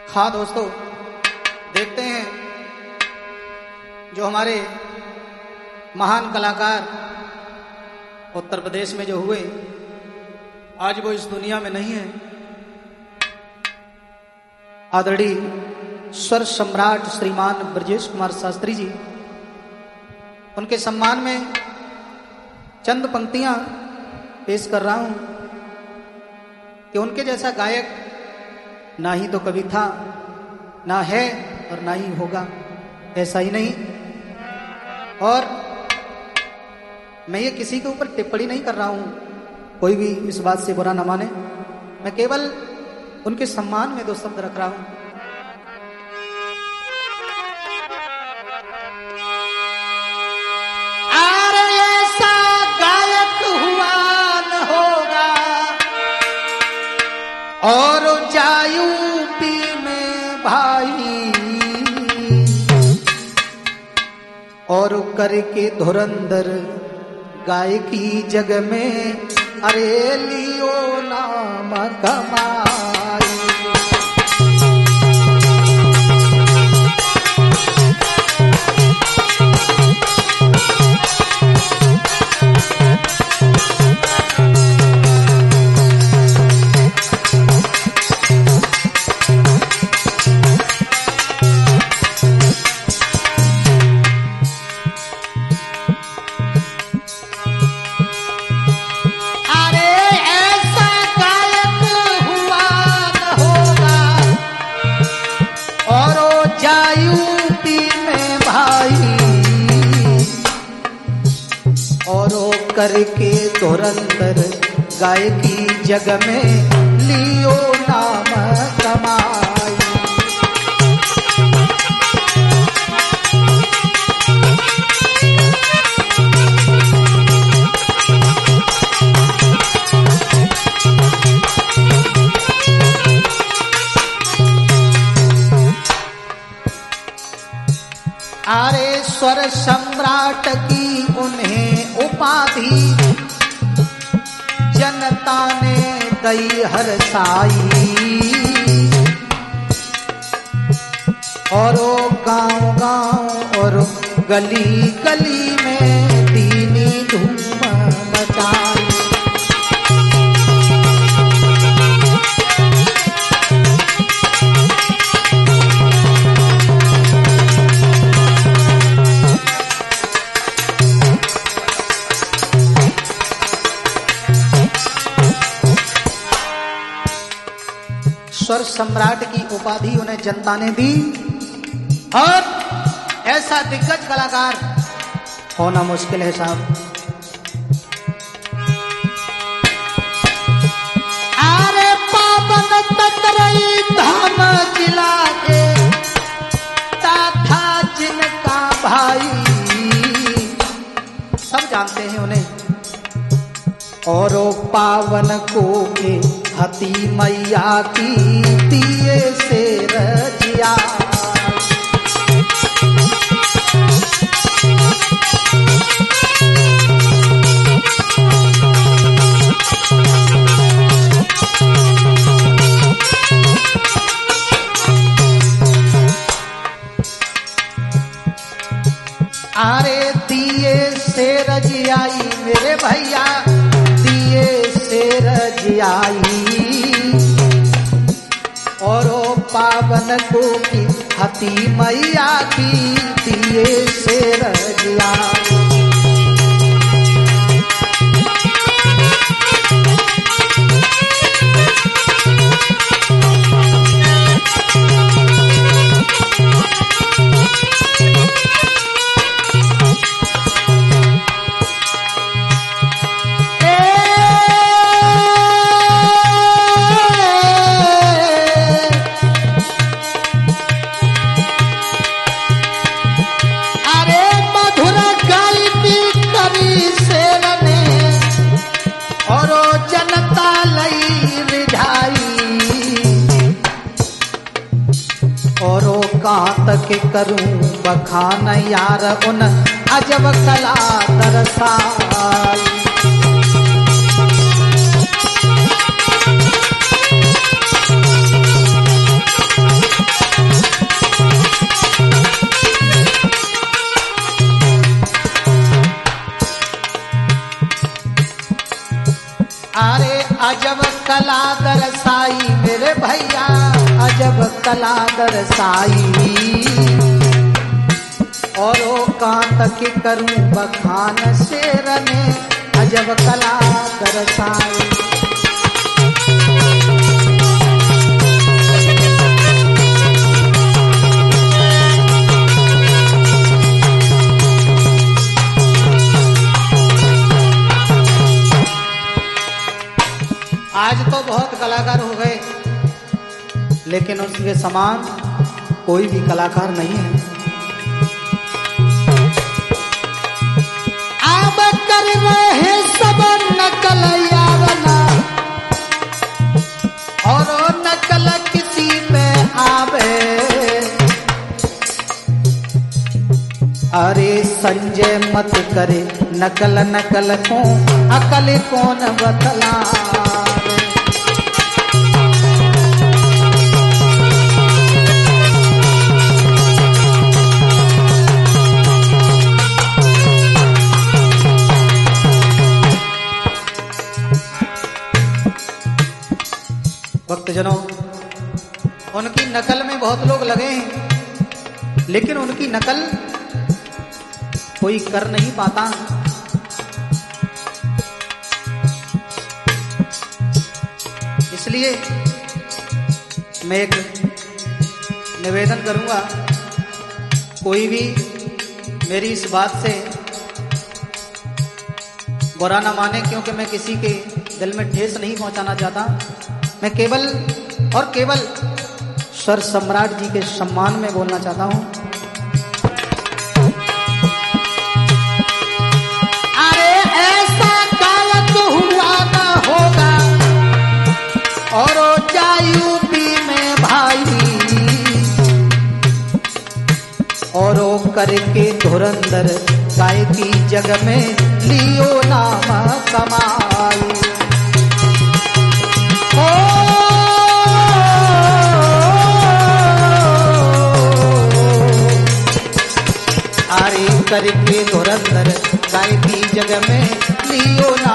हाँ दोस्तों, देखते हैं जो हमारे महान कलाकार उत्तर प्रदेश में जो हुए, आज वो इस दुनिया में नहीं है। आदरणीय स्वर सम्राट श्रीमान ब्रजेश कुमार शास्त्री जी, उनके सम्मान में चंद पंक्तियां पेश कर रहा हूं कि उनके जैसा गायक ना ही तो कभी था, ना है और ना ही होगा, ऐसा ही नहीं। और मैं ये किसी के ऊपर टिप्पणी नहीं कर रहा हूं, कोई भी इस बात से बुरा न माने। मैं केवल उनके सम्मान में दो शब्द रख रहा हूं। और जायूपी में भाई और करके धुरंधर गायकी जग में, अरे लियो नाम कमाई। करके धुरंधर गायकी जग में लियो नाम कमाई। अरे स्वर सम्राट की उन्हें उपाधि जनता ने दई हरसाई। और गांव गांव और गली गली में दीनी धूम मचाई। स्वर सम्राट की उपाधि उन्हें जनता ने दी, और ऐसा दिग्गज कलाकार होना मुश्किल है साहब। अरे पावन ततरई धाम जिला के था जिनका भाई, सब जानते हैं उन्हें। और पावन को के हती मैया की दिए से रजिया। अरे दिए से रजियाई मेरे भैया, दिए से रजियाई। और पावन को की हती मैया की दिए से रजियाई। कहाँ तक करूं बखान यार उन अजब कला दरसाई। अजब कला दरसाई मेरे भैया, अजब कला दरसाई। और ओ कांत के करूं बखान शेर ने, अजब कला दरसाई। आज तो बहुत कलाकार हो गए, लेकिन उसके समान कोई भी कलाकार नहीं है। अब कर रहे सब नकल यारना, और नकल किसी पे आवे। अरे संजय मत करे नकल, नकल को अकल कौन बतला। भक्तजनों, उनकी नकल में बहुत लोग लगे हैं, लेकिन उनकी नकल कोई कर नहीं पाता। इसलिए मैं एक निवेदन करूंगा, कोई भी मेरी इस बात से बुरा ना माने, क्योंकि मैं किसी के दिल में ठेस नहीं पहुंचाना चाहता। मैं केवल और केवल स्वर सम्राट जी के सम्मान में बोलना चाहता हूं। अरे ऐसा काल तो हुआ ना होगा, और जा यूपी में भाई, और करके धुरंधर गायकी जग में लियो नाम कमाई। अरे करके धुरंधर गायकी जग में लियो